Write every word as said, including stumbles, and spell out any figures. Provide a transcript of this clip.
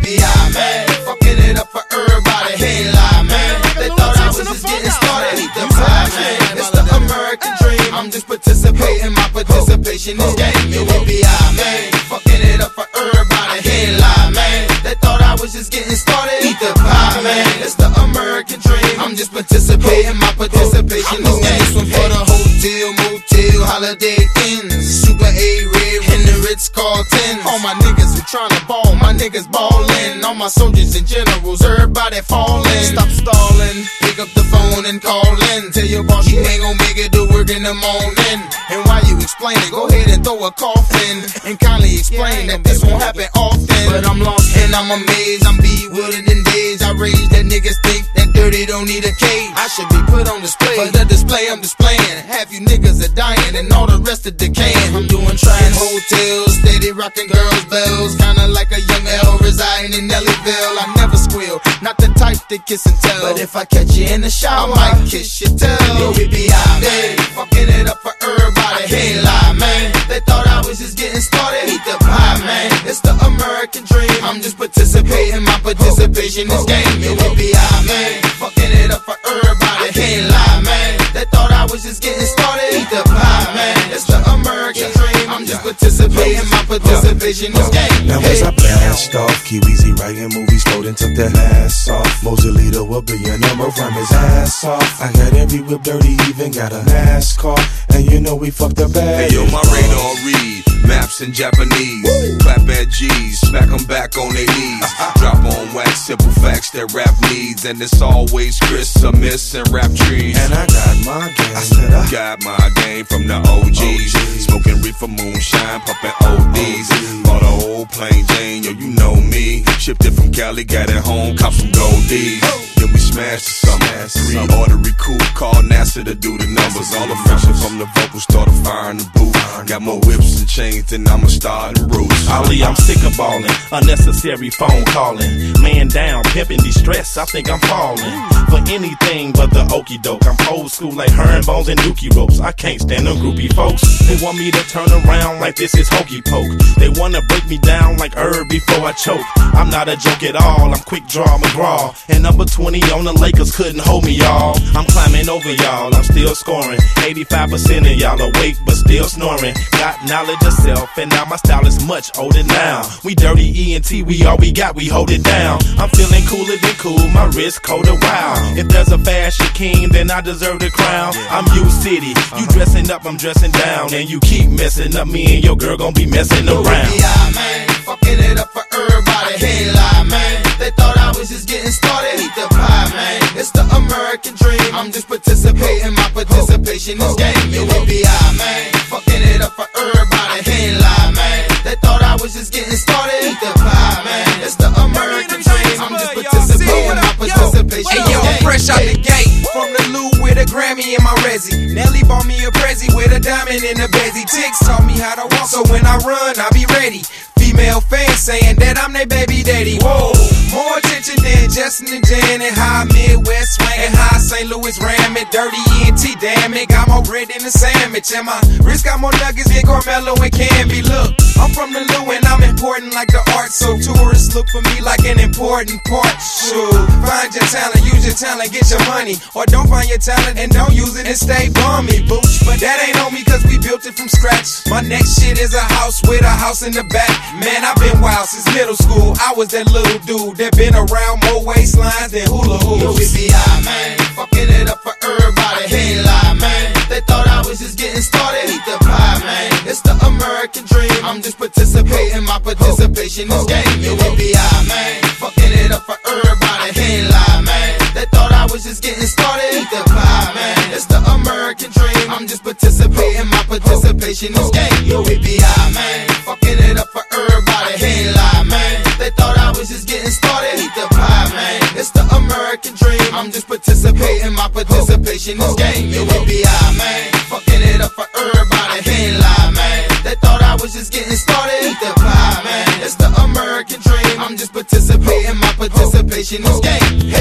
B I, man. Fucking it up for everybody, hey lie, man. They thought I was just getting started. Eat the pie, man. It's the American dream. I'm just participating. My participation is game. It will be I, man. Fucking it up for everybody, hey lie, man. They thought I was just getting started. Eat the pie, man. It's the American dream. I'm just participating. My participation is game. This one for the hotel, motel, holiday inns, Super A-Red, and the Ritz-Carlton. All my niggas who tryna ball, my niggas ballin'. All my soldiers and generals, everybody fallin'. Stop stalling, pick up the phone and call in. Tell your boss you ain't gon' make it to work in the morning. And while you explain it, go ahead and throw a coffin and kindly explain that this won't happen often. But I'm lost and I'm amazed, I'm bewildered in days. I rage that niggas think that dirty don't need a cage. I should be put on display, for the display I'm displaying. Half you niggas are dying and all the rest are decaying. I'm doing trying hotels, steady rocking girls' bells. Kinda like a young L residing in Nellyville. I never squeal, not the type to kiss and tell. But if I catch you in the shower, I might kiss your tail. Yo, it be I, man. Fucking it up for everybody, hey lie, man. They thought I was just getting started. Eat the pie, man. It's the American dream. I'm just participating. My participation is game. It will be I, man. Fucking it up for everybody, hey lie, man. They thought I was just getting started. Eat the pie, man. It's the American dream. I'm just participating. My participation is game. Now as I blast off, Kiwizi writing movies, Foden took that ass off. Mosalito will be a number from his ass off. I got every whip dirty, even got a NASCAR. And you know we fucked the bag. Hey yo, my radar read maps in Japanese. Woo. Clap at G's, smack them back on their knees. Drop on wax, simple facts that rap needs. And it's always Chris, a miss, and rap trees. And I got my game. I said I got my game from the O Gs. O Gs. Smoking reefer, moonshine, pumping O Ds. Bought a old plain Jane, yo, you know me. Shipped it from Cali, got it home, cop some gold D's. Then we smashed the summer. Three ordery coupe, called NASA to do the numbers. All the friction from the vocals started firing the booth. Got more whips and chains than I'ma start in roots. Ali, I'm sick of ballin', unnecessary phone calling. Man down, pimpin' distress, I think I'm falling for anything but the okey doke. I'm old school like herringbones and dookie ropes. I can't stand them groupie folks. They want me to turn around like this is hokey poke. They wanna break me down like herb before I choke. I'm not a joke at all, I'm quick draw McGraw. And number twenty on the Lakers couldn't hold me, y'all. I'm climbing over y'all, I'm still scoring. eighty-five percent of y'all awake but still snoring. Got knowledge of self and now my style is much older now. We dirty E and T, we all we got, we hold it down. I'm feeling cooler than cool, my wrist colder, wow. If there's a fashion king, then I deserve the crown. I'm U-City, you dressing up, I'm dressing down. And you keep messing up, me and your girl gon' be messing around. Yeah, man, fucking it up for everybody, hey lie, man. They thought I was just getting started. Eat the pie, man. It's the American dream. I'm just participating. My participation is game. It will be I, man. Fucking it up for everybody, hey lie, man. They thought I was just getting started. Eat the pie, man. It's the American dream. I'm just participating. My participation is game. Hey yo, I'm fresh out the gate from the Lou with a Grammy in my resi. Nelly bought me a Prezi with a diamond in the bezzy. Ticks taught me how to walk, so when I run, I be ready. Female fans saying that I'm their baby daddy. Whoa, more attention than Justin and Jan and high Midwest swing and high Saint Louis Ram and dirty E and T. Damn it, got more bread than a sandwich. And my wrist got more nuggets than Carmelo and Canby. Look, I'm from the Lou and I'm important like the art, so tourists look for me like an important part. Sure, find your talent, use your talent, get your money, or don't find your talent and don't use it and stay bummy, booch. But that ain't on me cause we built it from scratch. My next shit is a house with a house in the back. Man, I've been wild since middle school. I was that little dude that been around more waistlines than hula hoops. Yo, it's the I, man. Fucking it up for everybody, hey lie, man. They thought I was just getting started. Eat the pie, man. It's the American dream. I'm just participating. My participation is game. Yo, it's the I, man. Fucking it up for everybody, hey lie, man. They thought I was just getting started. Eat the pie, man. It's the American dream. I'm just participating. My participation is game. Yo, it's the I, man. Fucking it up for everybody, hey lie, man. They thought I was just getting started. Eat the pie, man. It's the American dream. I'm just participating. My participation is game. It will be I, man. Fucking it up for everybody, hey lie, man. They thought I was just getting started. Eat the pie, man. It's the American dream. I'm just participating. My participation is game.